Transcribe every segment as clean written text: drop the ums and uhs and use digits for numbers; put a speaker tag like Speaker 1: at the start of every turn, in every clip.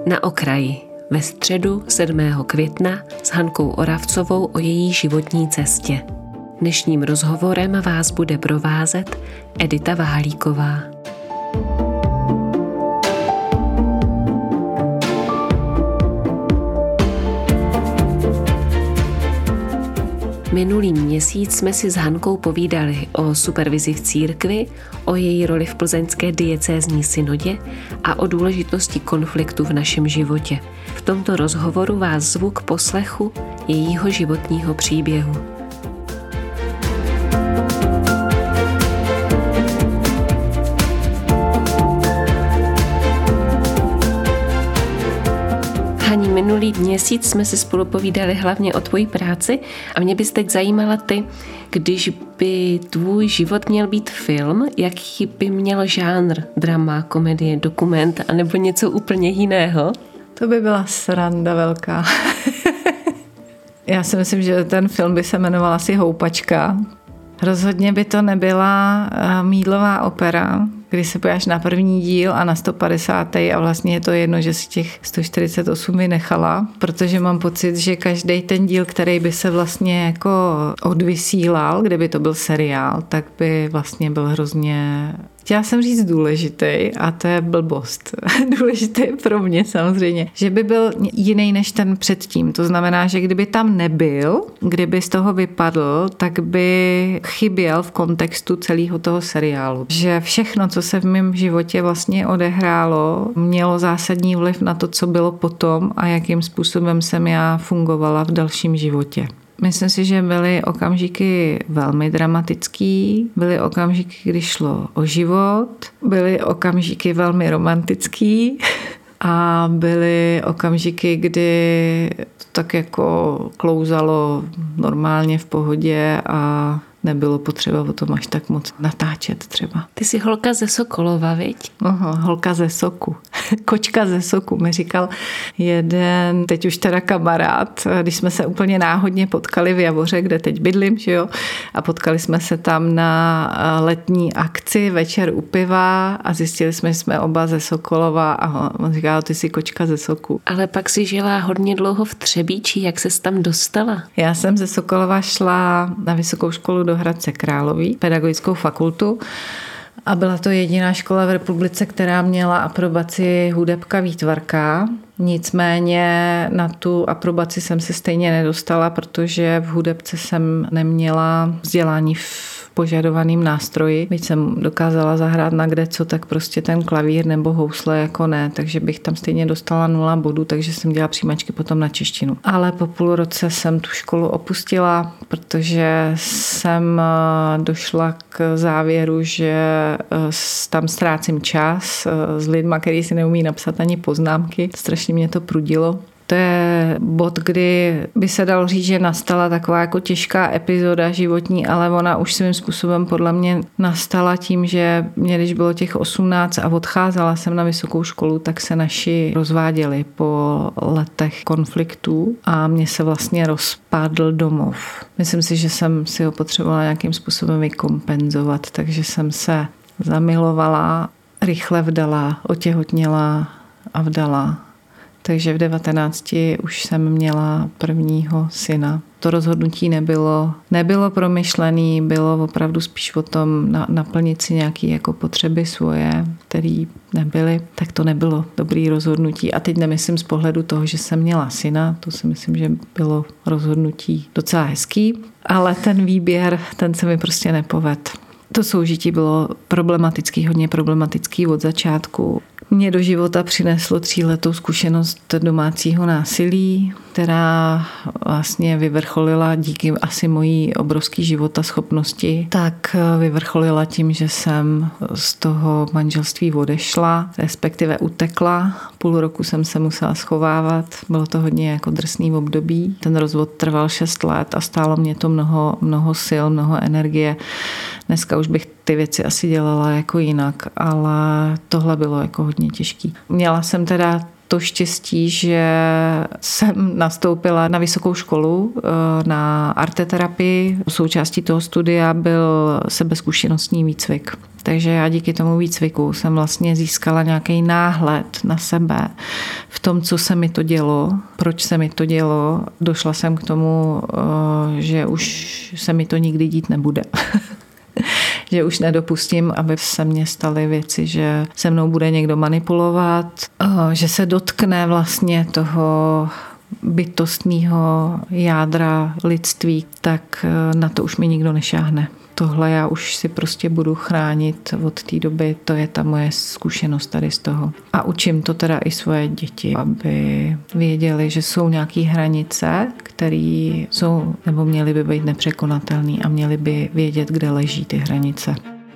Speaker 1: Na okraji ve středu 7. května s Hankou Oravcovou o její životní cestě. Dnešním rozhovorem vás bude provázet Edita Vahalíková. Minulý měsíc jsme si s Hankou povídali o supervizi v církvi, o její roli v plzeňské diecézní synodě a o důležitosti konfliktu v našem životě. V tomto rozhovoru vás zvu k poslechu jejího životního příběhu. Hani, minulý měsíc jsme si spolu povídali hlavně o tvojí práci a mě bys teď zajímala ty, když by tvůj život měl být film, jaký by měl žánr, drama, komedie, dokument anebo něco úplně jiného?
Speaker 2: To by byla sranda velká. Já si myslím, že ten film by se jmenoval asi Houpačka. Rozhodně by to nebyla mýdlová opera, kdy se pojáš na první díl a na 150. a vlastně je to jedno, že si těch 148 vynechala, protože mám pocit, že každý ten díl, který by se vlastně jako odvysílal, kdyby to byl seriál, tak by vlastně byl hrozně... Chtěla jsem říct důležitý a to je blbost. Důležitý pro mě samozřejmě, že by byl jiný než ten předtím. To znamená, že kdyby tam nebyl, kdyby z toho vypadl, tak by chyběl v kontextu celého toho seriálu. Že všechno, co se v mém životě vlastně odehrálo, mělo zásadní vliv na to, co bylo potom a jakým způsobem jsem já fungovala v dalším životě. Myslím si, že byly okamžiky velmi dramatický, byly okamžiky, kdy šlo o život, byly okamžiky velmi romantický a byly okamžiky, kdy to tak jako klouzalo normálně v pohodě a nebylo potřeba o tom až tak moc natáčet třeba.
Speaker 1: Ty jsi holka ze Sokolova, viď?
Speaker 2: Aha, holka ze Soku. Kočka ze Soku, mi říkal jeden, teď už teda kamarád, když jsme se úplně náhodně potkali v Javoře, kde teď bydlím, že jo? A potkali jsme se tam na letní akci, večer u piva a zjistili jsme, že jsme oba ze Sokolova a on říkal, ty jsi kočka ze Soku.
Speaker 1: Ale pak si žila hodně dlouho v Třebíči, jak ses tam dostala?
Speaker 2: Já jsem ze Sokolova šla na vysokou školu do Hradce Králové, pedagogickou fakultu a byla to jediná škola v republice, která měla aprobaci hudebka výtvarka. Nicméně na tu aprobaci jsem se stejně nedostala, protože v hudebce jsem neměla vzdělání v požadovaným nástroji. Byť jsem dokázala zahrát na kdeco, tak prostě ten klavír nebo housle jako ne, takže bych tam stejně dostala 0 bodů, takže jsem dělala přijímačky potom na češtinu. Ale po půl roce jsem tu školu opustila, protože jsem došla k závěru, že tam ztrácím čas s lidma, který si neumí napsat ani poznámky. Strašně mě to prudilo. To je bod, kdy by se dalo říct, že nastala taková jako těžká epizoda životní, ale ona už svým způsobem podle mě nastala tím, že mě, když bylo těch 18 a odcházela jsem na vysokou školu, tak se naši rozváděli po letech konfliktů a mě se vlastně rozpadl domov. Myslím si, že jsem si ho potřebovala nějakým způsobem vykompenzovat, takže jsem se zamilovala, rychle vdala, otěhotněla a vdala. Takže v 19 už jsem měla prvního syna. To rozhodnutí nebylo promyšlené, bylo opravdu spíš o tom naplnit si nějaké jako potřeby svoje, které nebyly. Tak to nebylo dobré rozhodnutí. A teď nemyslím z pohledu toho, že jsem měla syna, to si myslím, že bylo rozhodnutí docela hezký, ale ten výběr, ten se mi prostě nepovedl. To soužití bylo problematický, hodně problematický od začátku. Mě do života přineslo 3letou zkušenost domácího násilí, která vlastně vyvrcholila díky asi mojí obrovský životaschopnosti, tak vyvrcholila tím, že jsem z toho manželství odešla, respektive utekla. Půl roku jsem se musela schovávat, bylo to hodně jako drsný období. Ten rozvod trval 6 let a stálo mě to mnoho sil, mnoho energie. Dneska už bych ty věci asi dělala jako jinak, ale tohle bylo jako hodně těžký. Měla jsem teda to štěstí, že jsem nastoupila na vysokou školu na arteterapii. Součástí toho studia byl sebezkušenostní výcvik. Takže já díky tomu výcviku jsem vlastně získala nějaký náhled na sebe v tom, co se mi to dělo, proč se mi to dělo. Došla jsem k tomu, že už se mi to nikdy dít nebude. Že už nedopustím, aby se mně staly věci, že se mnou bude někdo manipulovat, že se dotkne vlastně toho bytostného jádra lidství, tak na to už mi nikdo nešáhne. Tohle já už si prostě budu chránit od té doby, to je ta moje zkušenost tady z toho. A učím to teda i svoje děti, aby věděli, že jsou nějaké hranice, které jsou nebo měly by být nepřekonatelné a měly by vědět, kde leží ty hranice.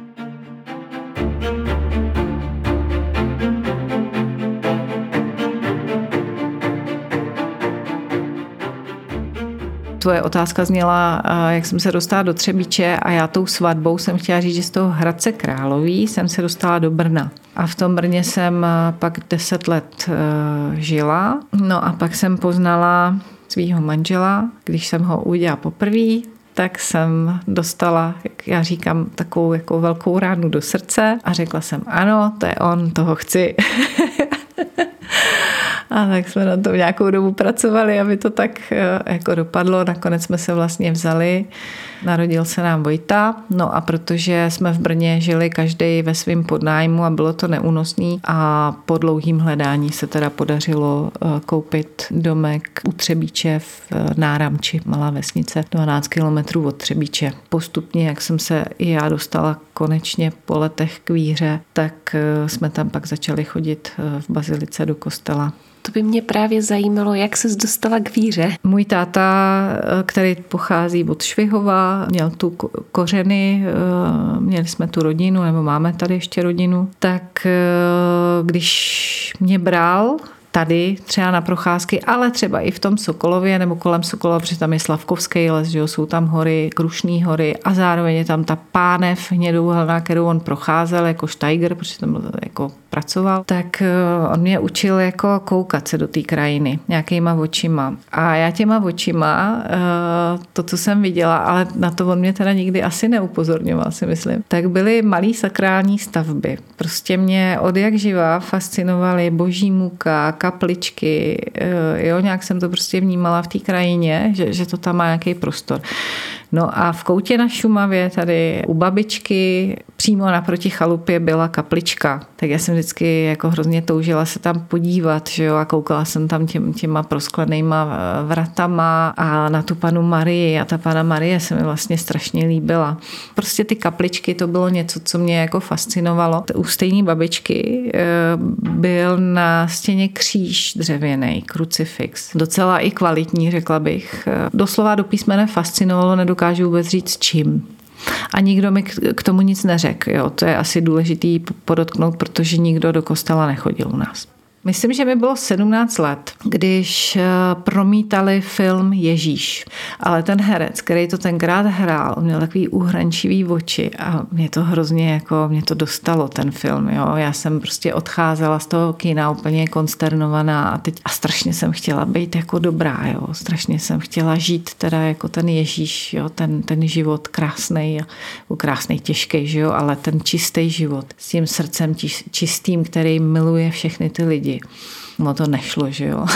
Speaker 2: Tvoje otázka zněla, jak jsem se dostala do Třebíče a já tou svatbou jsem chtěla říct, že z toho Hradce Králové jsem se dostala do Brna. A v tom Brně jsem pak 10 let žila. No a pak jsem poznala svýho manžela, když jsem ho uviděla poprvé, tak jsem dostala, jak já říkám, takovou jako velkou ránu do srdce a řekla jsem, ano, to je on, toho chci. A tak jsme na tom nějakou dobu pracovali, aby to tak jako dopadlo. Nakonec jsme se vlastně vzali. Narodil se nám Vojta. No a protože jsme v Brně žili každý ve svém podnájmu a bylo to neúnosný a po dlouhým hledání se teda podařilo koupit domek u Třebíče v Náramči, malá vesnice, 12 kilometrů od Třebíče. Postupně, jak jsem se i já dostala konečně po letech k víře, tak jsme tam pak začali chodit v bazilice do kostela.
Speaker 1: To by mě právě zajímalo, jak ses dostala k víře.
Speaker 2: Můj táta, který pochází od Švihova, měl tu kořeny, měli jsme tu rodinu, nebo máme tady ještě rodinu, tak když mě bral tady třeba na procházky, ale třeba i v tom Sokolově nebo kolem Sokolova, protože tam je Slavkovský les, že jo, jsou tam hory, Krušný hory a zároveň je tam ta pánev hnědouhelná, kterou on procházel jako Steiger, protože tam jako pracoval, tak on mě učil jako koukat se do té krajiny nějakýma očima. A já těma očima, to, co jsem viděla, ale na to on mě teda nikdy asi neupozorňoval, si myslím, tak byly malý sakrální stavby. Prostě mě od jak živa fascinovaly Boží muka, kapličky, jo, nějak jsem to prostě vnímala v té krajině, že to tam má nějaký prostor. No a v koutě na Šumavě, tady u babičky, přímo naproti chalupě byla kaplička. Tak já jsem vždycky jako hrozně toužila se tam podívat, že jo, a koukala jsem tam těma prosklenýma vratama a na tu panu Marii a ta pana Marie se mi vlastně strašně líbila. Prostě ty kapličky, to bylo něco, co mě jako fascinovalo. U stejné babičky byl na stěně kříž dřevěný, krucifix. Docela i kvalitní, řekla bych. Doslova do písmene fascinovalo, nedokážu vůbec říct čím. A nikdo mi k tomu nic neřekl. Jo. To je asi důležitý podotknout, protože nikdo do kostela nechodil u nás. Myslím, že mi bylo 17 let, když promítali film Ježíš. Ale ten herec, který to tenkrát hrál, měl takový uhrančivý oči a mě to hrozně jako, mě to dostalo ten film. Jo. Já jsem prostě odcházela z toho kina úplně konsternovaná a strašně jsem chtěla být jako dobrá. Jo. Strašně jsem chtěla žít teda jako ten Ježíš, jo. Ten život krásnej, těžký, že jo, ale ten čistý život s tím srdcem čistým, který miluje všechny ty lidi. No to nešlo, že jo.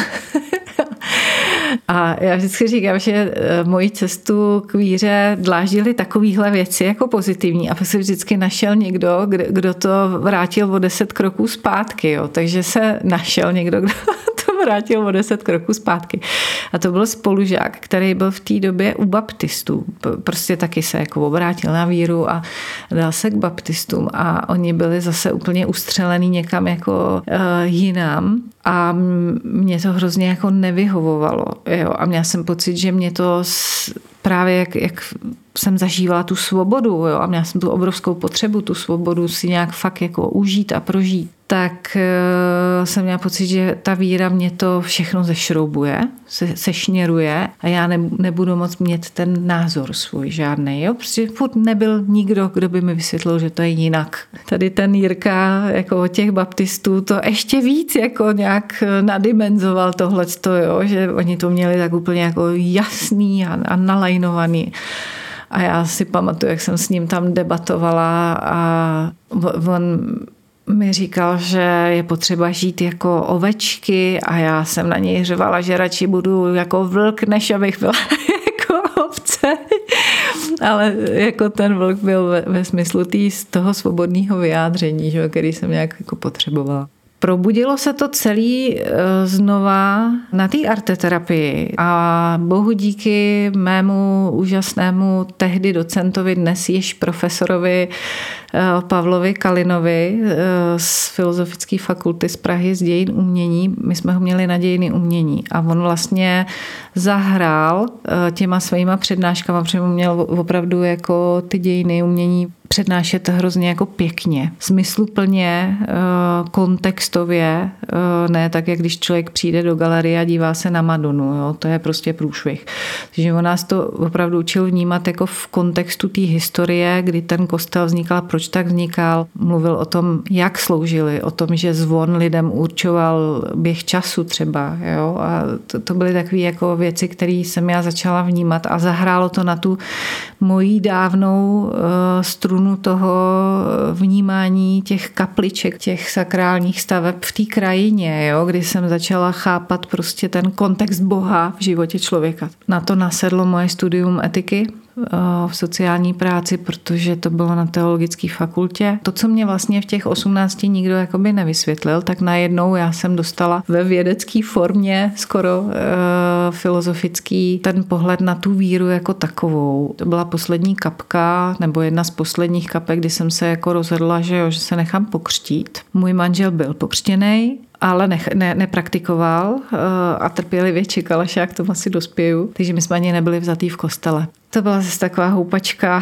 Speaker 2: A já vždycky říkám, že moji cestu k víře dláždily takovýhle věci jako pozitivní a pak se vždycky našel někdo, kdo to vrátil o 10 kroků zpátky. Jo. Takže se našel někdo, kdo to vrátil o 10 kroků zpátky. A to byl spolužák, který byl v té době u baptistů. Prostě taky se jako obrátil na víru a dal se k baptistům a oni byli zase úplně ustřelený někam jako jinam. A mě to hrozně jako nevyhovovalo. Jo? A měla jsem pocit, že mě to právě jak jsem zažívala tu svobodu, jo, a měla jsem tu obrovskou potřebu, tu svobodu si nějak fakt jako užít a prožít, tak jsem měla pocit, že ta víra mě to všechno zešroubuje, sešněruje a já nebudu moc mít ten názor svůj žádnej, jo, protože furt nebyl nikdo, kdo by mi vysvětlil, že to je jinak. Tady ten Jirka, jako od těch baptistů, to ještě víc jako nějak nadimenzoval tohleto, jo, že oni to měli tak úplně jako jasný a nalajnovaný. A já si pamatuju, jak jsem s ním tam debatovala a on mi říkal, že je potřeba žít jako ovečky a já jsem na něj řvala, že radši budu jako vlk, než abych byla jako ovce. Ale jako ten vlk byl ve smyslu z toho svobodného vyjádření, že, který jsem nějak jako potřebovala. Probudilo se to celý znova na té arteterapii a bohu díky mému úžasnému tehdy docentovi, dnes již profesorovi Pavlovi Kalinovi z Filozofické fakulty z Prahy z dějin umění. My jsme ho měli na dějiny umění a on vlastně zahrál těma svýma přednáškama, protože měl opravdu jako ty dějiny umění přednášet hrozně jako pěkně, smysluplně, kontextově, ne tak, jak když člověk přijde do galerie a dívá se na Madonu, jo, to je prostě průšvih. Takže on nás to opravdu učil vnímat jako v kontextu té historie, kdy ten kostel vznikal, proč tak vznikal, mluvil o tom, jak sloužili, o tom, že zvon lidem určoval běh času třeba, jo, a to byly takové jako věci, které jsem já začala vnímat a zahrálo to na tu mojí dávnou strunu toho vnímání těch kapliček, těch sakrálních staveb v té krajině, jo, kdy jsem začala chápat prostě ten kontext Boha v životě člověka. Na to nasedlo moje studium etiky v sociální práci, protože to bylo na teologické fakultě. To, co mě vlastně v těch 18 nikdo jakoby nevysvětlil, tak najednou já jsem dostala ve vědecké formě skoro filozofický ten pohled na tu víru jako takovou. To byla poslední kapka, nebo jedna z posledních kapek, kdy jsem se jako rozhodla, že se nechám pokřtít. Můj manžel byl pokřtěnej, ale nepraktikoval a trpělivě čekal, až já k tomu asi dospěju. Takže my jsme ani nebyli vzatý v kostele. To byla zase taková houpačka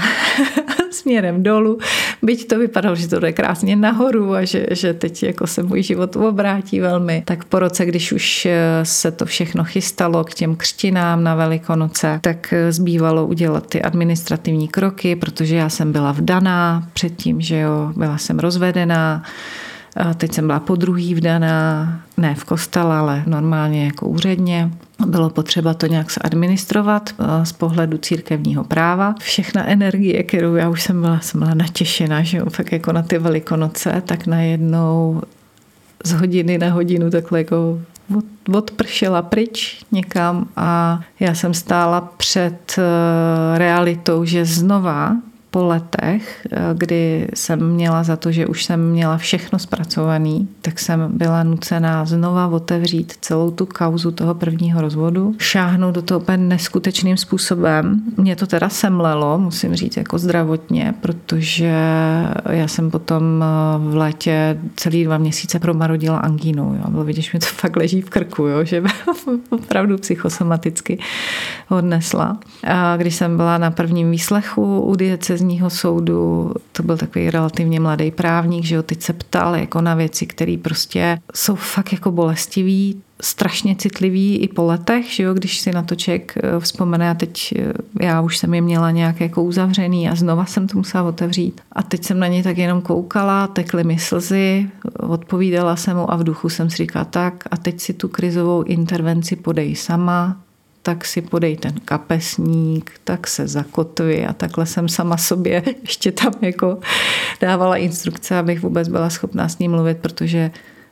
Speaker 2: směrem dolů. Byť to vypadalo, že to jde krásně nahoru a že teď jako se můj život obrátí velmi. Tak po roce, když už se to všechno chystalo k těm křtinám na Velikonoce, tak zbývalo udělat ty administrativní kroky, protože já jsem byla vdaná předtím, že jo, byla jsem rozvedená. A teď jsem byla podruhý vdaná, ne v kostele, ale normálně jako úředně. Bylo potřeba to nějak zadministrovat z pohledu církevního práva. Všechna energie, kterou já už jsem byla natěšená, že jo, fakt jako na ty Velikonoce, tak najednou z hodiny na hodinu takhle jako odpršela pryč někam a já jsem stála před realitou, že znova po letech, kdy jsem měla za to, že už jsem měla všechno zpracovaný, tak jsem byla nucená znova otevřít celou tu kauzu toho prvního rozvodu, šáhnout do toho úplně neskutečným způsobem. Mě to teda semlelo, musím říct, jako zdravotně, protože já jsem potom v létě celý 2 měsíce promarodila angínou. Jo. Bylo vidět, že mi to fakt leží v krku, jo, že opravdu psychosomaticky odnesla. A když jsem byla na prvním výslechu u diecézního soudu, to byl takový relativně mladý právník, že jo, teď se ptal jako na věci, které prostě jsou fakt jako bolestivý, strašně citlivý i po letech, že jo, když si na to člověk vzpomene a teď já už jsem je měla nějak jako uzavřený a znova jsem to musela otevřít. A teď jsem na ně tak jenom koukala, tekly mi slzy, odpovídala jsem mu a v duchu jsem si říkala tak a teď si tu krizovou intervenci podej sama, tak si podej ten kapesník, tak se zakotvi a takhle jsem sama sobě ještě tam jako dávala instrukce, abych vůbec byla schopná s ním mluvit, protože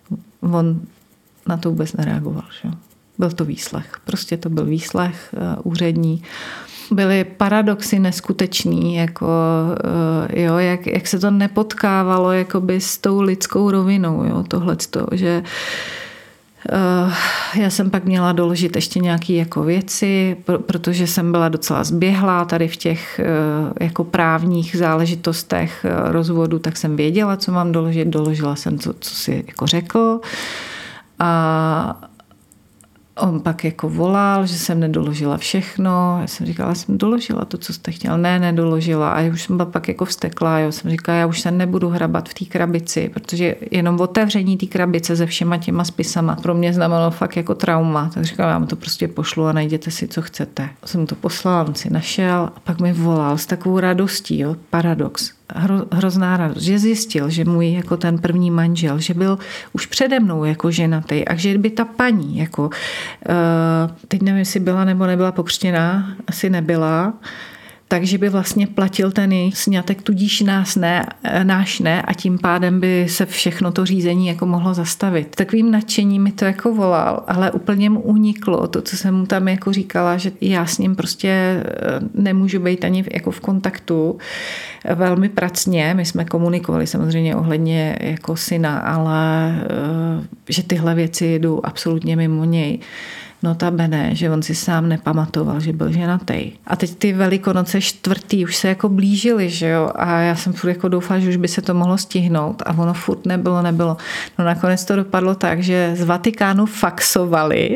Speaker 2: on na to vůbec nereagoval. Že? Byl to výslech. Prostě to byl výslech úřední. Byly paradoxy neskutečný, jako, jo, jak se to nepotkávalo jakoby s tou lidskou rovinou, jo, tohleto, že já jsem pak měla doložit ještě nějaké jako věci, protože jsem byla docela zběhlá tady v těch jako právních záležitostech rozvodu, tak jsem věděla, co mám doložit. Doložila jsem to, co si jako řekl. A On pak jako volal, že jsem nedoložila všechno. Já jsem říkala, já jsem doložila to, co jste chtěl. Ne, nedoložila. A já už jsem byla pak jako vzteklá. Já jsem říkala, já už se nebudu hrabat v té krabici, protože jenom otevření té krabice se všema těma spisama pro mě znamenalo fakt jako trauma. Tak říkala, já mu to prostě pošlu a najděte si, co chcete. Jsem to poslala, on si našel a pak mi volal s takovou radostí, jo, paradox. Hrozná radost, že zjistil, že můj jako ten první manžel, že byl už přede mnou jako ženatý a že by ta paní jako, teď nevím, jestli byla nebo nebyla pokřtěná, asi nebyla, takže by vlastně platil ten její sňatek, tudíž náš ne a tím pádem by se všechno to řízení jako mohlo zastavit. Takovým nadšením mi to jako volal, ale úplně mu uniklo to, co jsem mu tam jako říkala, že já s ním prostě nemůžu být ani jako v kontaktu velmi pracně. My jsme komunikovali samozřejmě ohledně jako syna, ale že tyhle věci jdou absolutně mimo něj. Notabene, že on si sám nepamatoval, že byl ženatý. A teď ty Velikonoce 4. už se jako blížily, že jo? A já jsem furt jako doufala, že už by se to mohlo stihnout a ono furt nebylo. No nakonec to dopadlo tak, že z Vatikánu faxovali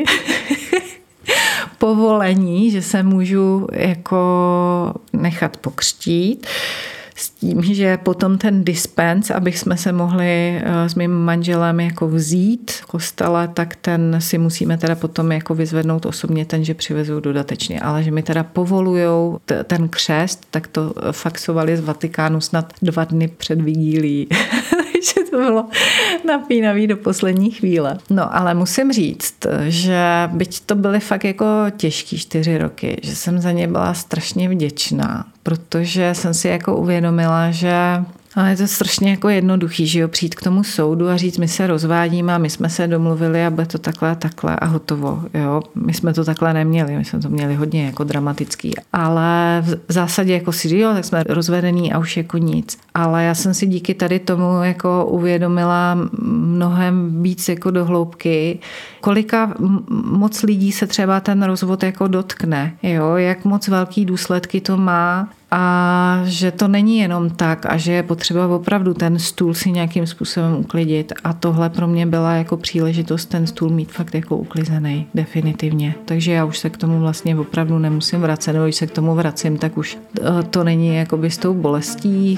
Speaker 2: povolení, že se můžu jako nechat pokřtít. S tím, že potom ten dispens, abych jsme se mohli s mým manželem jako vzít v kostele, tak ten si musíme teda potom jako vyzvednout osobně, ten, že přivezou dodatečně. Ale že mi teda povolujou ten křest, tak to faxovali z Vatikánu snad 2 dny před vigílií. Takže to bylo napínavý do poslední chvíle. No ale musím říct, že byť to byly fakt jako těžký 4 roky, že jsem za ně byla strašně vděčná, protože jsem si jako uvědomila, že ale je to strašně jako jednoduchý, že jo, přijít k tomu soudu a říct, my se rozvádíme a my jsme se domluvili a bude to takhle a hotovo, jo. My jsme to takhle neměli, my jsme to měli hodně jako dramatický, ale v zásadě jako si, jo, tak jsme rozvedení a už jako nic. Ale já jsem si díky tady tomu jako uvědomila mnohem víc jako do hloubky, kolika moc lidí se třeba ten rozvod jako dotkne, jo, jak moc velký důsledky to má. A že to není jenom tak a že je potřeba opravdu ten stůl si nějakým způsobem uklidit. A tohle pro mě byla jako příležitost ten stůl mít fakt jako uklizený, definitivně. Takže já už se k tomu vlastně opravdu nemusím vracet, nebo když se k tomu vracím, tak už to není jakoby s tou bolestí.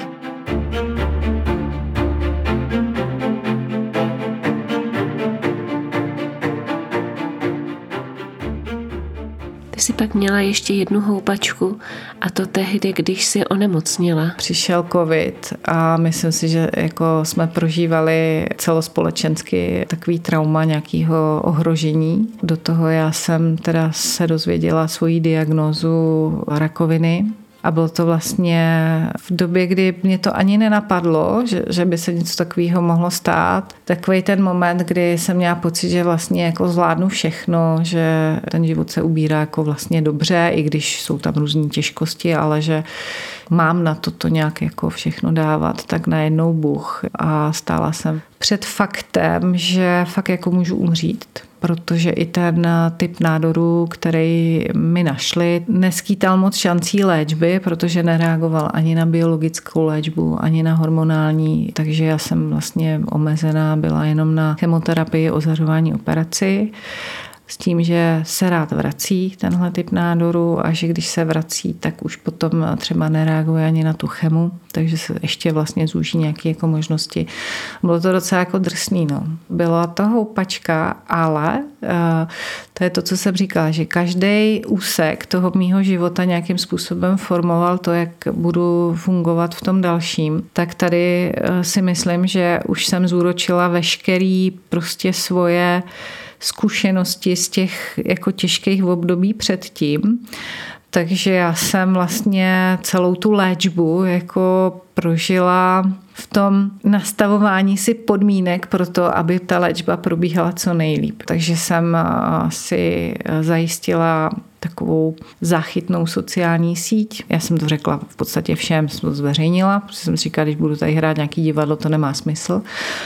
Speaker 1: Jsi pak měla ještě jednu houpačku a to tehdy, když jsi onemocněla.
Speaker 2: Přišel covid a myslím si, že jako jsme prožívali celospolečensky takový trauma nějakého ohrožení. Do toho já jsem teda se dozvěděla svoji diagnózu rakoviny. A bylo to vlastně v době, kdy mě to ani nenapadlo, že by se něco takového mohlo stát. Takový ten moment, kdy jsem měla pocit, že vlastně jako zvládnu všechno, že ten život se ubírá jako vlastně dobře, i když jsou tam různý těžkosti, ale že mám na to nějak jako všechno dávat, tak najednou Bůh. A stála jsem před faktem, že fakt jako můžu umřít. Protože i ten typ nádoru, který mi našli, neskýtal moc šancí léčby, protože nereagoval ani na biologickou léčbu, ani na hormonální, takže já jsem vlastně omezená byla jenom na chemoterapii, ozařování, operaci. S tím, že se rád vrací tenhle typ nádoru a že když se vrací, tak už potom třeba nereaguje ani na tu chemu, takže se ještě vlastně zúží nějaké jako možnosti. Bylo to docela jako drsný. No. Byla to houpačka, ale to je to, co jsem říkala, že každý úsek toho mýho života nějakým způsobem formoval to, jak budu fungovat v tom dalším. Tak tady si myslím, že už jsem zúročila veškerý prostě svoje zkušenosti z těch jako těžkých období předtím. Takže já jsem vlastně celou tu léčbu jako prožila v tom nastavování si podmínek pro to, aby ta léčba probíhala co nejlíp. Takže jsem si zajistila takovou záchytnou sociální síť. Já jsem to řekla v podstatě všem, jsem to zveřejnila, protože jsem říkala, když budu tady hrát nějaký divadlo, to nemá smysl.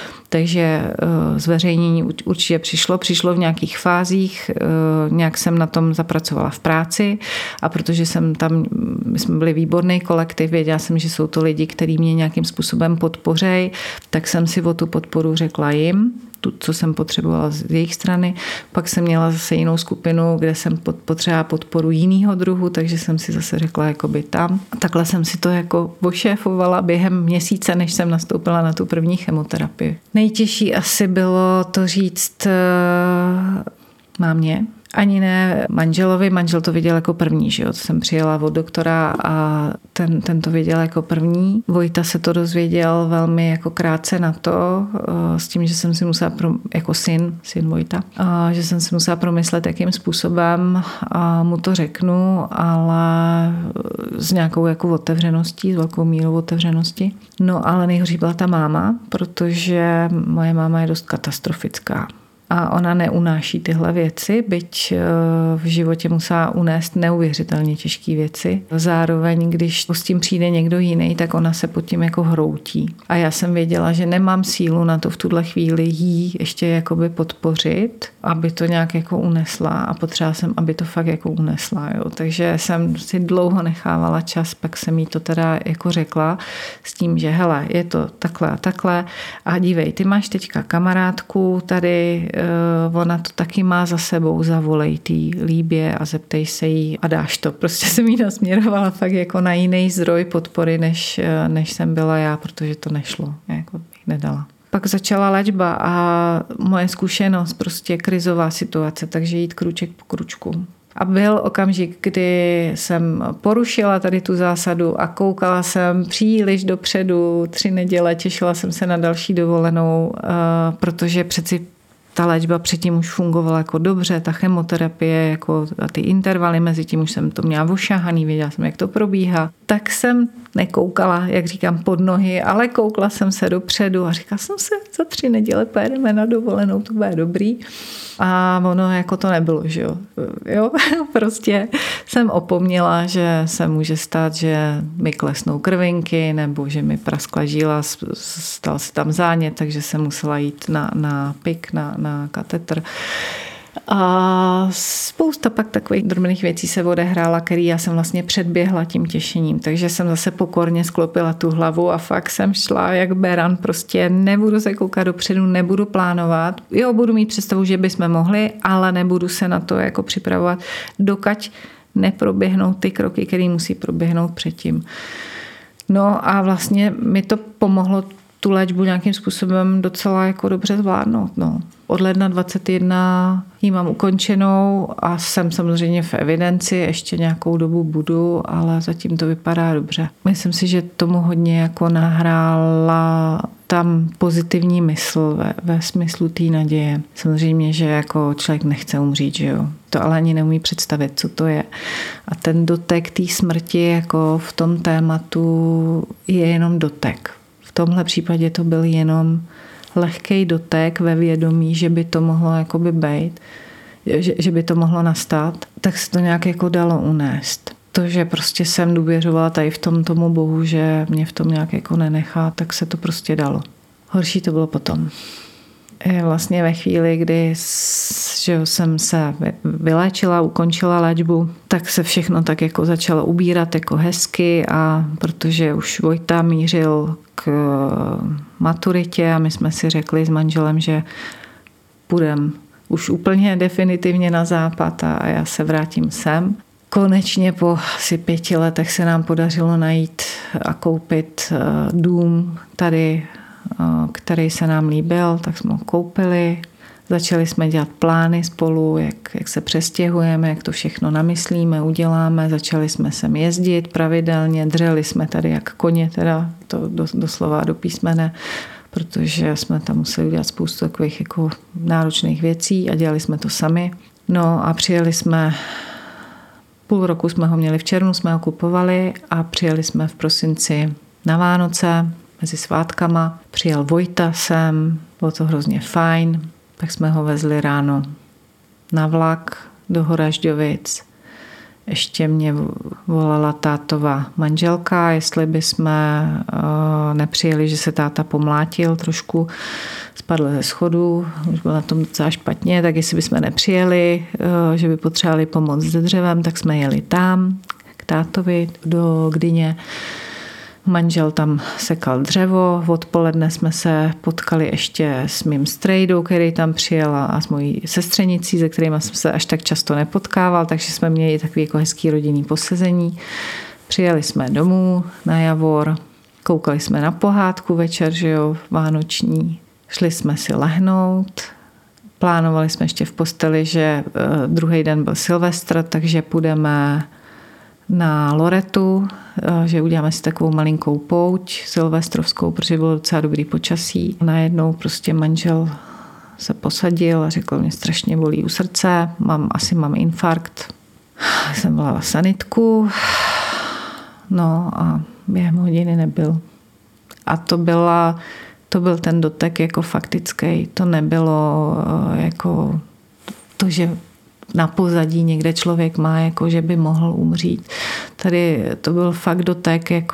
Speaker 2: Takže zveřejnění určitě přišlo v nějakých fázích, nějak jsem na tom zapracovala v práci a protože my jsme byli výborný kolektiv, věděla jsem, že jsou to lidi, kteří mě nějakým způsobem podpořejí, tak jsem si o tu podporu řekla jim. co jsem potřebovala z jejich strany. Pak jsem měla zase jinou skupinu, kde jsem potřebovala podporu jiného druhu, takže jsem si zase řekla jakoby tam. A takhle jsem si to jako ošéfovala během měsíce, než jsem nastoupila na tu první chemoterapii. Nejtěžší asi bylo to říct mámě, ani ne manželovi. Manžel to viděl jako první, že jo? Jsem přijela od doktora a ten to viděl jako první. Vojta se to dozvěděl velmi jako krátce na to, s tím, že jsem si musela, jako syn Vojta, že jsem si musela promyslet, jakým způsobem mu to řeknu, ale s nějakou jako otevřeností, s velkou mírou otevřenosti. No ale nejhorší byla ta máma, protože moje máma je dost katastrofická. A ona neunáší tyhle věci, byť v životě musela unést neuvěřitelně těžké věci. Zároveň, když s tím přijde někdo jiný, tak ona se pod tím jako hroutí. A já jsem věděla, že nemám sílu na to v tuhle chvíli jí ještě jakoby podpořit, aby to nějak jako unesla a potřebovala jsem, aby to fakt jako unesla. Jo. Takže jsem si dlouho nechávala čas, pak jsem jí to teda jako řekla s tím, že hele, je to takhle a takhle a dívej, ty máš teďka kamarádku tady, ona to taky má za sebou, zavolej tý líbě a zeptej se jí a dáš to. Prostě jsem jí nasměrovala fakt jako na jiný zdroj podpory, než jsem byla já, protože to nešlo. Jako bych nedala. Pak začala léčba a moje zkušenost, prostě krizová situace, takže jít kruček po kručku. A byl okamžik, kdy jsem porušila tady tu zásadu a koukala jsem příliš dopředu 3 neděle, těšila jsem se na další dovolenou, protože přeci ta léčba předtím už fungovala jako dobře, ta chemoterapie, jako a ty intervaly, mezi tím už jsem to měla ošahaný, věděla jsem, jak to probíhá. Tak jsem nekoukala, jak říkám, pod nohy, ale koukla jsem se dopředu a říkala jsem se, za 3 neděle pojedeme na dovolenou, to bude dobrý. A ono jako to nebylo, že jo. Prostě jsem opomněla, že se může stát, že mi klesnou krvinky nebo že mi praskla žíla, stal se tam zánět, takže jsem musela jít na PIK, na katetr. A spousta pak takových drobných věcí se odehrála, který já jsem vlastně předběhla tím těšením. Takže jsem zase pokorně sklopila tu hlavu a fakt jsem šla jak beran. Prostě nebudu se koukat dopředu, nebudu plánovat. Jo, budu mít představu, že bychom mohli, ale nebudu se na to jako připravovat, dokud neproběhnou ty kroky, které musí proběhnout předtím. No a vlastně mi to pomohlo tu léčbu nějakým způsobem docela jako dobře zvládnout. No. Od ledna 2021 ji mám ukončenou a jsem samozřejmě v evidenci, ještě nějakou dobu budu, ale zatím to vypadá dobře. Myslím si, že tomu hodně jako nahrála tam pozitivní mysl ve smyslu té naděje. Samozřejmě, že jako člověk nechce umřít, že jo. To ale ani neumí představit, co to je. A ten dotek té smrti jako v tom tématu je jenom dotek. V tomhle případě to byl jenom lehkej dotek ve vědomí, že by to mohlo jakoby být, že by to mohlo nastat, tak se to nějak jako dalo unést. To, že prostě jsem důvěřovala tady v tom tomu Bohu, že mě v tom nějak jako nenechá, tak se to prostě dalo. Horší to bylo potom. Vlastně ve chvíli, kdy že jsem se vyléčila, ukončila léčbu, tak se všechno tak jako začalo ubírat jako hezky a protože už Vojta mířil k maturitě a my jsme si řekli s manželem, že půjdem už úplně definitivně na západ a já se vrátím sem. Konečně po asi 5 letech se nám podařilo najít a koupit dům tady, který se nám líbil, tak jsme ho koupili. Začali jsme dělat plány spolu, jak se přestěhujeme, jak to všechno namyslíme, uděláme. Začali jsme sem jezdit pravidelně, dřeli jsme tady jak koně, teda to doslova do písmene, protože jsme tam museli udělat spoustu takových jako náročných věcí a dělali jsme to sami. No a přijeli jsme, půl roku jsme ho měli, v červnu jsme ho kupovali a přijeli jsme v prosinci na Vánoce mezi svátkama. Přijel Vojta sem, bylo to hrozně fajn. Tak jsme ho vezli ráno na vlak do Horažďovic. Ještě mě volala tátova manželka, jestli bychom nepřijeli, že se táta pomlátil trošku, spadl ze schodu, už byl na tom docela špatně, tak jestli bychom nepřijeli, že by potřebovali pomoc se dřevem, tak jsme jeli tam k tátovi do Gdyně. Manžel tam sekal dřevo, odpoledne jsme se potkali ještě s mým strejdou, který tam přijel a s mojí sestřenicí, se kterými jsem se až tak často nepotkával, takže jsme měli takový jako hezký rodinný posezení. Přijeli jsme domů na Javor, koukali jsme na pohádku večer, že jo, vánoční. Šli jsme si lehnout, plánovali jsme ještě v posteli, že druhý den byl Silvestr, takže půjdeme na Loretu, že uděláme si takovou malinkou pouť silvestrovskou, protože bylo docela dobrý počasí. Najednou prostě manžel se posadil a řekl, mě strašně bolí u srdce, asi mám infarkt. Jsem volala sanitku, no a během hodiny nebyl. A to byl ten dotek jako faktický. To nebylo jako to, že na pozadí někde člověk má, jako že by mohl umřít. Tady to byl fakt dotek, jako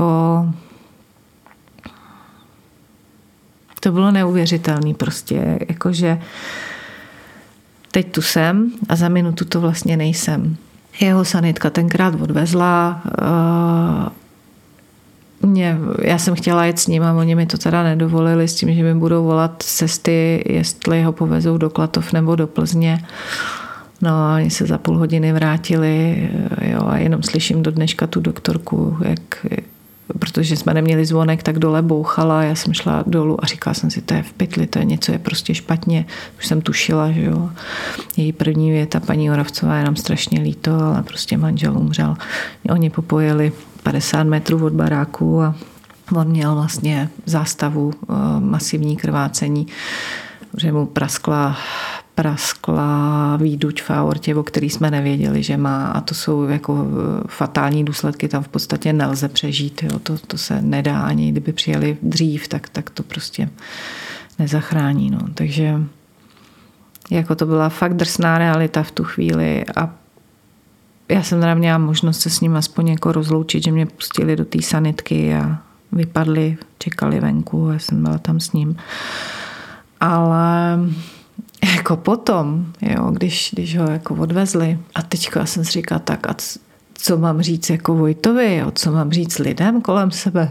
Speaker 2: to bylo neuvěřitelný prostě, jakože teď tu jsem a za minutu to vlastně nejsem. Jeho sanitka tenkrát odvezla, já jsem chtěla jet s ním a oni mi to teda nedovolili s tím, že mi budou volat cesty, jestli ho povezou do Klatov nebo do Plzně. No a oni se za půl hodiny vrátili, jo, a jenom slyším do dneška tu doktorku, protože jsme neměli zvonek, tak dole bouchala, já jsem šla dolů a říkala jsem si, to je v pytli, to je něco, je prostě špatně. Už jsem tušila, že jo. Její první věta, paní Oravcová, je nám strašně líto, ale prostě manžel umřel. Oni popojili 50 metrů od baráku a on měl vlastně zástavu, masivní krvácení, že mu praskla výduť v aortě, o který jsme nevěděli, že má, a to jsou jako fatální důsledky, tam v podstatě nelze přežít. Jo. To se nedá, ani kdyby přijeli dřív, tak to prostě nezachrání. No. Takže jako to byla fakt drsná realita v tu chvíli a já jsem teda měla možnost se s ním aspoň jako rozloučit, že mě pustili do té sanitky a vypadli, čekali venku a já jsem byla tam s ním. Ale jako potom, jo, když ho jako odvezli a teďka jsem si říkala tak, a co mám říct jako Vojtovi, jo, co mám říct lidem kolem sebe.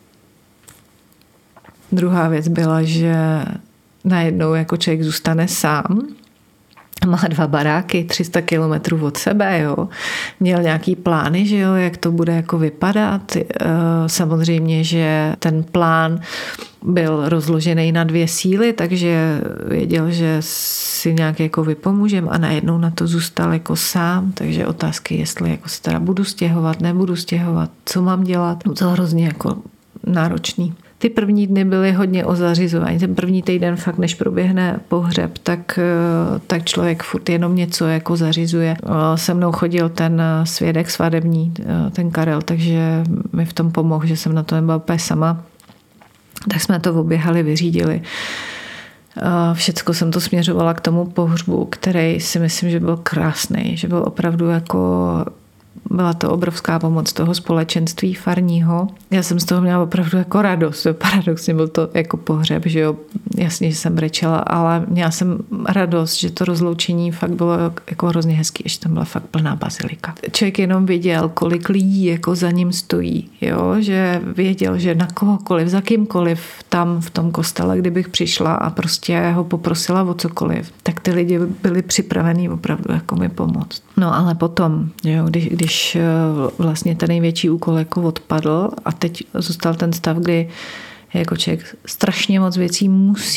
Speaker 2: Druhá věc byla, že najednou jako člověk zůstane sám, má 2 baráky, 300 kilometrů od sebe, jo. Měl nějaký plány, že jo, jak to bude jako vypadat. Samozřejmě, že ten plán byl rozložený na 2 síly, takže věděl, že si nějak jako vypomůžem a najednou na to zůstal jako sám, takže otázky, jestli jako se teda budu stěhovat, nebudu stěhovat, co mám dělat, to hrozně jako náročný. Ty první dny byly hodně o zařizování. Ten první týden fakt, než proběhne pohřeb, tak člověk furt jenom něco jako zařizuje. Se mnou chodil ten svědek svadební, ten Karel, takže mi v tom pomohl, že jsem na to nebyla úplně sama. Tak jsme to oběhali, vyřídili. Všecko jsem to směřovala k tomu pohřbu, který si myslím, že byl krásný, že byl opravdu jako... Byla to obrovská pomoc toho společenství farního. Já jsem z toho měla opravdu jako radost. Paradoxně byl to jako pohřeb, že jo. Jasně, že jsem brečela, ale měla jsem radost, že to rozloučení fakt bylo jako hrozně hezký, že tam byla fakt plná bazilika. Člověk jenom viděl, kolik lidí jako za ním stojí, jo, že věděl, že na kohokoliv, za kýmkoliv tam v tom kostele, kdybych přišla a prostě ho poprosila o cokoliv, tak ty lidi byli připravení opravdu jako mi pomoct. No ale potom, jo, když vlastně ten největší úkol jako odpadl a teď zůstal ten stav, kdy jako člověk strašně moc věcí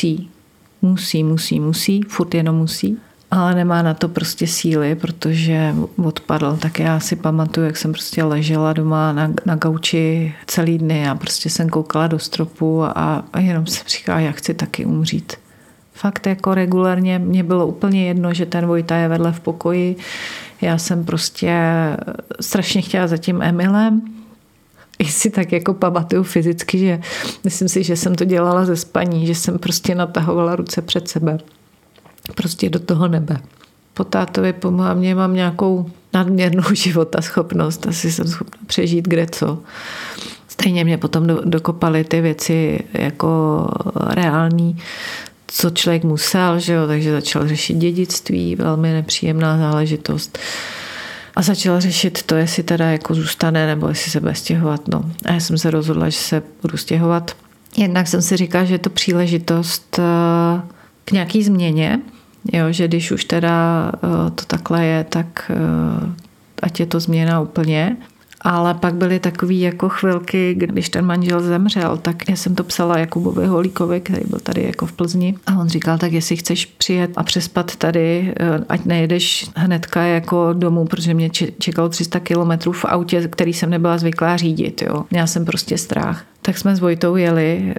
Speaker 2: musí, furt jenom musí, ale nemá na to prostě síly, protože odpadl. Tak já si pamatuju, jak jsem prostě ležela doma na gauči celý dny a prostě jsem koukala do stropu a jenom jsem říkala, já chci taky umřít. Fakt jako regulérně mě bylo úplně jedno, že ten Vojta je vedle v pokoji. Já jsem prostě strašně chtěla za tím Emilem. I si tak jako pamatuju fyzicky, že myslím si, že jsem to dělala ze spaní, že jsem prostě natahovala ruce před sebe. Prostě do toho nebe. Po tátovi pomohla mě, mám nějakou nadměrnou životaschopnost. Asi jsem schopna přežít kdeco. Stejně mě potom dokopaly ty věci jako reální, co člověk musel, že jo, takže začal řešit dědictví, velmi nepříjemná záležitost. a začala řešit to, jestli teda jako zůstane nebo jestli se bude stěhovat. No. A já jsem se rozhodla, že se budu stěhovat. Jednak jsem si říkala, že je to příležitost k nějaký změně, jo, že když už teda to takhle je, tak ať je to změna úplně. Ale pak byly takový jako chvilky, když ten manžel zemřel, tak já jsem to psala Jakubovi Holíkovi, který byl tady jako v Plzni. A on říkal, tak jestli chceš přijet a přespat tady, ať nejedeš hnedka jako domů, protože mě čekalo 300 kilometrů v autě, který jsem nebyla zvyklá řídit. Jo. Měla jsem prostě strach. Tak jsme s Vojtou jeli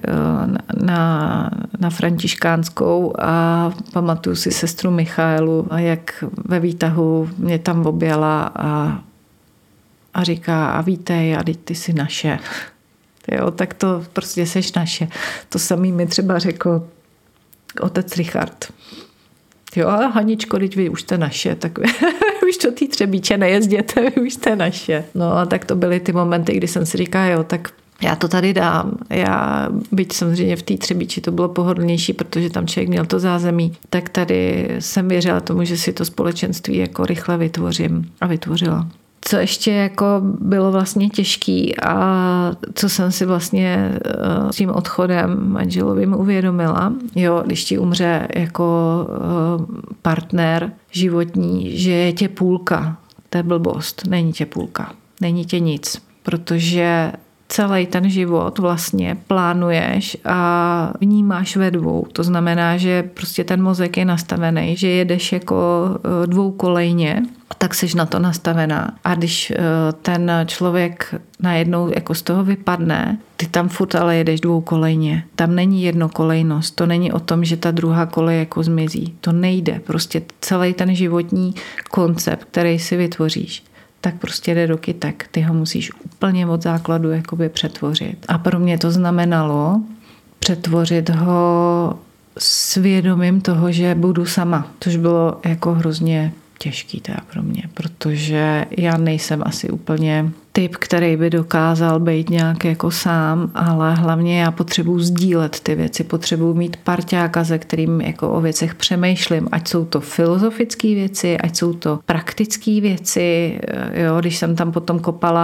Speaker 2: na Františkánskou a pamatuju si sestru Michaelu, a jak ve výtahu mě tam objela a říká, a vítej, a teď ty jsi naše. Jo, tak to prostě seš naše. To samý mi třeba řekl otec Richard. Jo, Haničko, teď vy už jste naše, tak už do té Třebíče nejezděte, vy už jste naše. No a tak to byly ty momenty, kdy jsem si říkala, jo, tak já to tady dám. Byť samozřejmě v té Třebíči to bylo pohodlnější, protože tam člověk měl to zázemí, tak tady jsem věřila tomu, že si to společenství jako rychle vytvořím a vytvořila. Co ještě jako bylo vlastně těžký a co jsem si vlastně s tím odchodem manželovým uvědomila, jo, když ti umře jako partner životní, že je tě půlka, to je blbost, není tě půlka, není tě nic, protože celý ten život vlastně plánuješ a vnímáš ve dvou. To znamená, že prostě ten mozek je nastavený, že jedeš jako dvoukolejně, tak seš na to nastavená. A když ten člověk najednou jako z toho vypadne, ty tam furt ale jedeš dvoukolejně. Tam není jednokolejnost. To není o tom, že ta druhá kolej jako zmizí. To nejde. Prostě celý ten životní koncept, který si vytvoříš, tak prostě jde do kytek. Ty ho musíš úplně od základu jakoby přetvořit. A pro mě to znamenalo přetvořit ho s vědomím toho, že budu sama. Což bylo jako hrozně těžký teda pro mě, protože já nejsem asi úplně typ, který by dokázal být nějak jako sám, ale hlavně já potřebuji sdílet ty věci, potřebuji mít parťáka, se kterým jako o věcech přemýšlím, ať jsou to filozofické věci, ať jsou to praktické věci. Jo, když jsem tam potom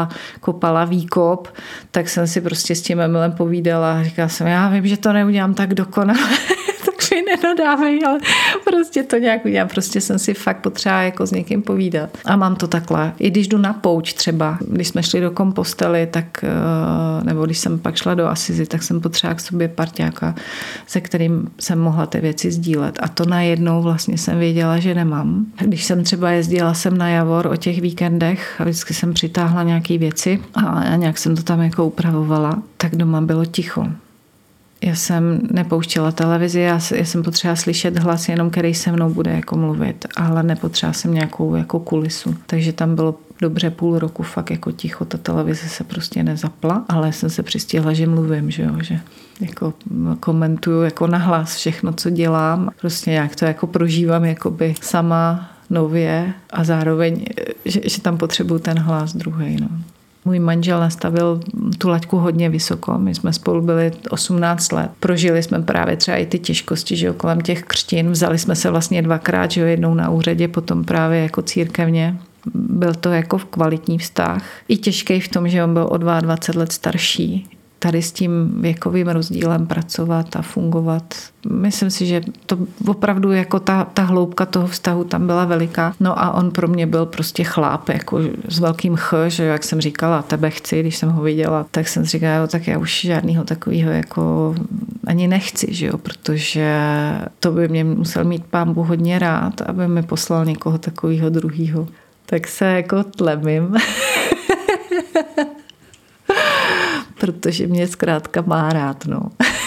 Speaker 2: kopala výkop, tak jsem si prostě s tím Emilem povídala a říkala jsem, já vím, že to neudělám tak dokonale, takže nenadávej, ale prostě to nějak udělám. Prostě jsem si fakt potřeba jako s někým povídat. A mám to takhle. I když jdu na pouť třeba, když jsme šli do Kompostely, tak, nebo když jsem pak šla do Asizi, tak jsem potřeba k sobě parťáka, se kterým jsem mohla ty věci sdílet. A to najednou vlastně jsem věděla, že nemám. Když jsem třeba jezdila sem na Javor o těch víkendech a vždycky jsem přitáhla nějaké věci a nějak jsem to tam jako upravovala, tak doma bylo ticho. Já jsem nepouštěla televizi, já jsem potřeba slyšet hlas jenom, který se mnou bude jako mluvit, ale nepotřeba jsem nějakou jako kulisu. Takže tam bylo dobře půl roku fakt jako ticho, ta televize se prostě nezapla, ale jsem se přistihla, že mluvím, že jo, že jako komentuju jako nahlas všechno, co dělám. Prostě jak to jako prožívám jakoby sama nově a zároveň, že tam potřebuju ten hlas druhej, no. Můj manžel nastavil tu laťku hodně vysoko. My jsme spolu byli 18 let. Prožili jsme právě třeba i ty těžkosti, že jo, kolem těch křtin. Vzali jsme se vlastně dvakrát, že jo, jednou na úřadě, potom právě jako církevně. Byl to jako kvalitní vztah. I těžký v tom, že on byl o 22 let starší. Tady s tím věkovým rozdílem pracovat a fungovat. Myslím si, že to opravdu jako ta hloubka toho vztahu tam byla veliká. No a on pro mě byl prostě chlap, jako s velkým ch, že jak jsem říkala, tebe chci, když jsem ho viděla, tak jsem si říkala, jo, tak já už žádnýho takového jako ani nechci, že jo, protože to by mě musel mít Pán Bůh hodně rád, aby mi poslal někoho takového druhýho. Tak se jako tlemím. Protože mě zkrátka má rád, no.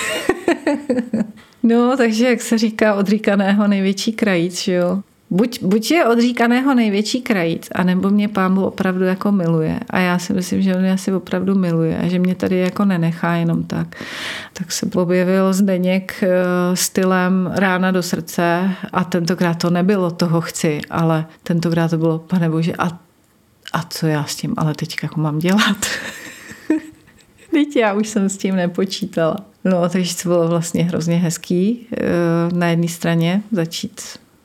Speaker 2: No, takže jak se říká, odříkaného největší krajíc, že jo. Buď je odříkaného největší krajíc, anebo mě Pán Bůh opravdu jako miluje. A já si myslím, že on mě asi opravdu miluje a že mě tady jako nenechá jenom tak. Tak se objevil Zdeněk stylem Rána do srdce a tentokrát to nebylo toho chci, ale tentokrát to bylo, Pane Bože, a co já s tím ale teď jako mám dělat? Teď já už jsem s tím nepočítala. No, takže to bylo vlastně hrozně hezký na jedné straně začít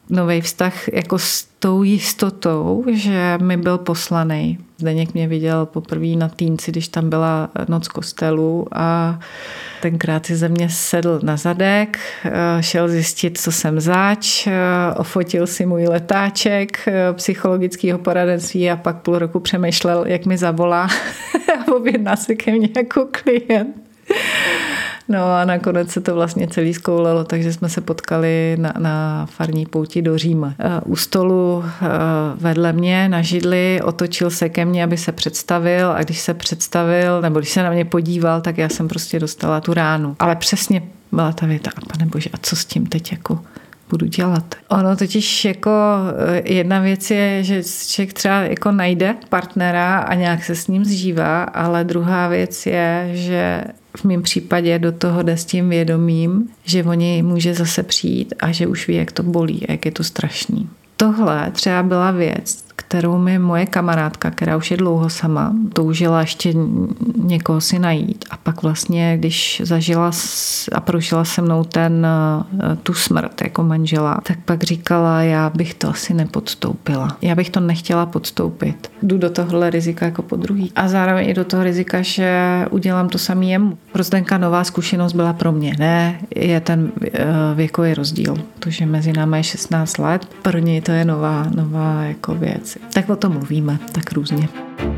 Speaker 2: nový vztah jako s tou jistotou, že mi byl poslanej. Zdeněk mě viděl poprvé na Týnci, když tam byla noc kostelu a tenkrát si ze mě sedl na zadek, šel zjistit, co jsem zač, ofotil si můj letáček psychologického poradenství a pak půl roku přemýšlel, jak mi zavolá a objedná se ke mně jako klient. No a nakonec se to vlastně celý skoulelo, takže jsme se potkali na farní pouti do Říma. U stolu vedle mě na židli otočil se ke mně, aby se představil a když se představil, nebo když se na mě podíval, tak já jsem prostě dostala tu ránu. Ale přesně byla ta věta, pane bože, a co s tím teď jako budu dělat? Ono totiž jako jedna věc je, že člověk třeba jako najde partnera a nějak se s ním zžívá, ale druhá věc je, že v mém případě do toho jde s tím vědomím, že o něj může zase přijít a že už ví, jak to bolí a jak je to strašný. Tohle třeba byla věc, kterou mi moje kamarádka, která už je dlouho sama, toužila ještě někoho si najít. A pak vlastně, když zažila a prožila se mnou tu smrt jako manžela, tak pak říkala, já bych to asi nepodstoupila. Já bych to nechtěla podstoupit. Jdu do tohohle rizika jako po druhý. A zároveň i do toho rizika, že udělám to samý jemu. Pro Zdenka nová zkušenost byla pro mě. Ne, je ten věkový rozdíl. To, že mezi námi je 16 let, pro něj to je nová jako věc. Tak o tom mluvíme, tak různě.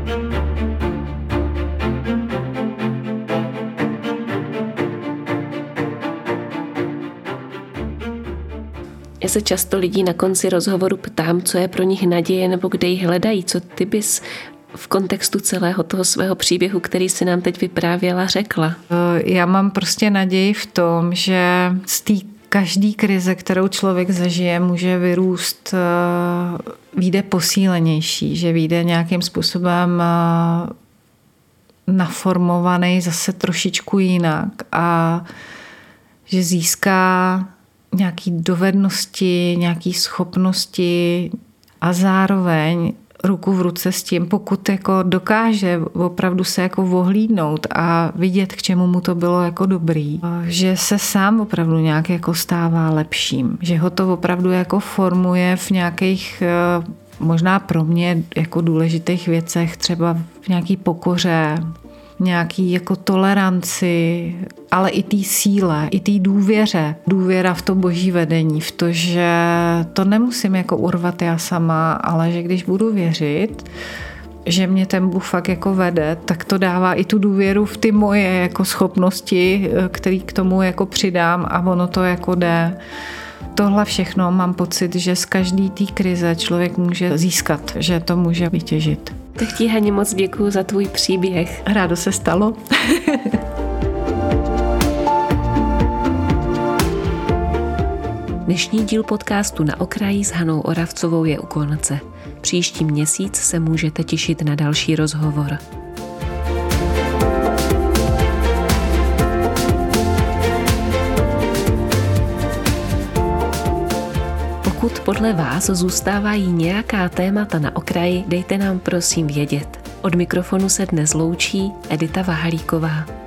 Speaker 1: Já se často lidí na konci rozhovoru ptám, co je pro nich naděje nebo kde ji hledají, co ty bys v kontextu celého toho svého příběhu, který si nám teď vyprávěla, řekla.
Speaker 2: Já mám prostě naději v tom, že z té každý krize, kterou člověk zažije, může vyrůst, vyjde posílenější, že vyjde nějakým způsobem naformovaný zase trošičku jinak a že získá nějaké dovednosti, nějaké schopnosti a zároveň ruku v ruce s tím, pokud jako dokáže opravdu se jako ohlídnout a vidět, k čemu mu to bylo jako dobrý, že se sám opravdu nějak jako stává lepším, že ho to opravdu jako formuje v nějakých možná pro mě jako důležitých věcech, třeba v nějaký pokoře, nějaký jako toleranci, ale i té síle, i té důvěře. Důvěra v to boží vedení, v to, že to nemusím jako urvat já sama, ale že když budu věřit, že mě ten Bůh fakt jako vede, tak to dává i tu důvěru v ty moje jako schopnosti, který k tomu jako přidám a ono to jako jde. Tohle všechno mám pocit, že z každý té krize člověk může získat, že to může vytěžit.
Speaker 1: Tak ti, Hani, moc děkuju za tvůj příběh.
Speaker 2: Rádo se stalo.
Speaker 1: Dnešní díl podcastu Na okraji s Hanou Oravcovou je u konce. Příští měsíc se můžete těšit na další rozhovor. Pokud podle vás zůstávají nějaká témata na okraji, dejte nám prosím vědět. Od mikrofonu se dnes loučí Edita Vahalíková.